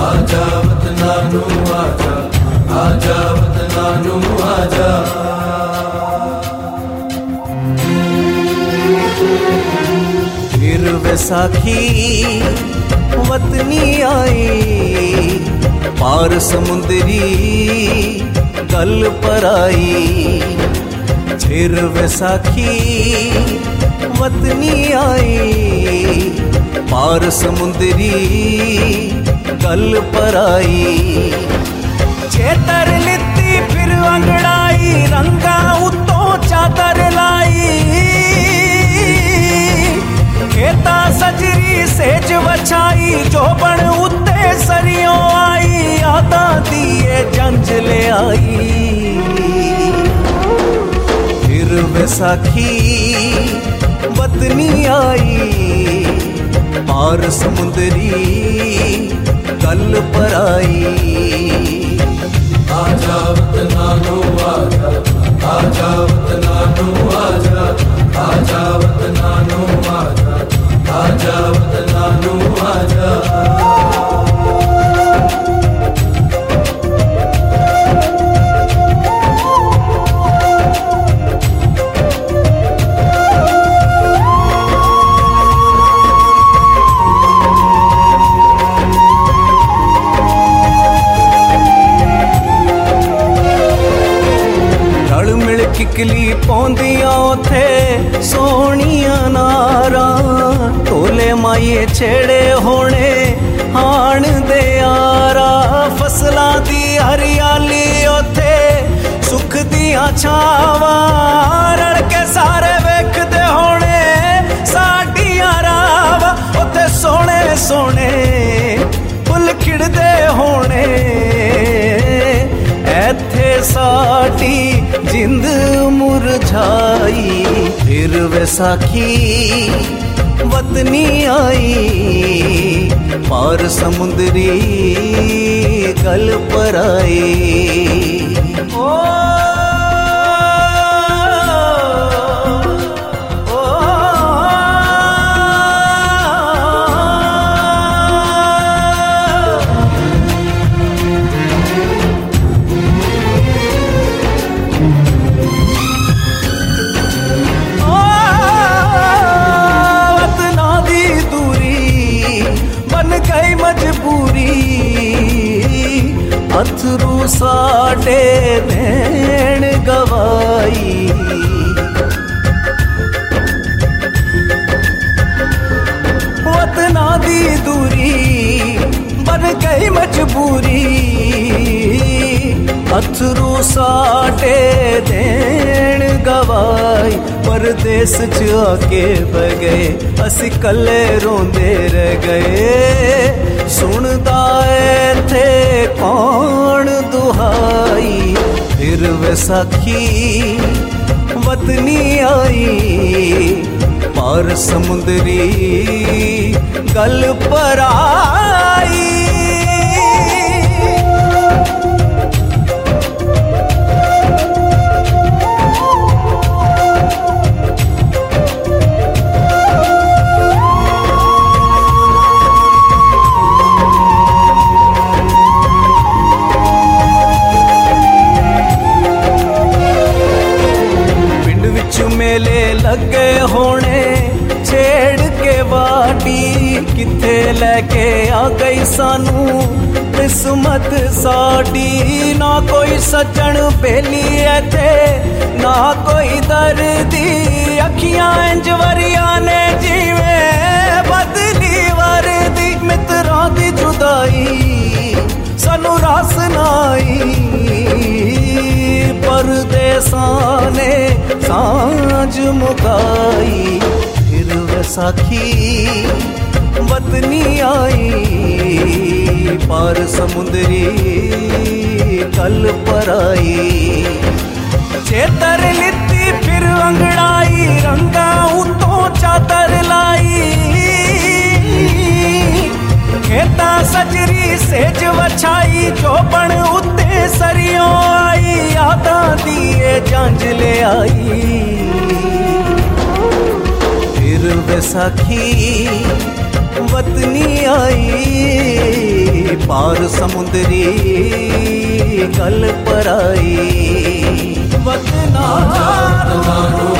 आजा वतनानू आजा, आजा वतनानू आजा। फिर वैसाखी वतनी आई, पार समुंदरी गल पर आई। फिर वैसाखी वतनी आई, पार समुंदरी गल पर आई। चेतर लित्ती फिर अंगड़ाई, रंगा उत्तों चादर लाई। खेता सजरी सेज वछाई, चौबण उत्ते सरियों आई। आदा दिए जंज ले आई। फिर वैसाखी वतनी आई, पार समुंदरी गल पर आई। आजा वतनानू आजा, आजा वतनानू आजा, आजा वतनानू आजा, आजा वतनानू आजा। किकली पौंदियां उथे सोहणियां नारा, ढोले माइये छेड़े होने हाण दे यारा। फसलां दी हरियाली उथे सुख दियां छावां, रल के सारे वेखदे होने साडियां रावां। उथे सोहणे सोहणे फुल खिड़दे होने, एथे साडी जिंद मुरझाई। फिर वैसाखी वतनी आई, पार समुंदरी गल पर आई। ओ अथरू साडे नैन गवाई। वतना दी दूरी बन गई मजबूरी, अथरू साडे नैन गवाई। परदेस च आके बह गए, असी कले रोंदे रह गए। सुनदा थे कौन दुहाई। फिर वैसाखी वतनी आई, पार समुंदरी गल पर आई। मेले लगे होने छेड़ के वाटी, किथे लेके आ गई सानू किस्मत साडी। ना कोई सज्जन बेली थे, ना कोई दर्दी। अखियां इंज वरिया ने जीवे बदली वर्दी। मित्रां दी जुदाई सानू रास नाई, परदेसां ने सांझ मुकाई। फिर वैसाखी वतनी आई, पार समुंदरी गल पर आई। चेतर लित्ती फिर अंगड़ाई, रंगा उत्तों चादर लाई। खेता सजरी सेज वछाई, चौबण उत्ते सरियों आई। आदा दिए जंज ले आई। फिर वैसाखी वतनी आई पार समुद्री गल पर आई वतना आजा वतनानो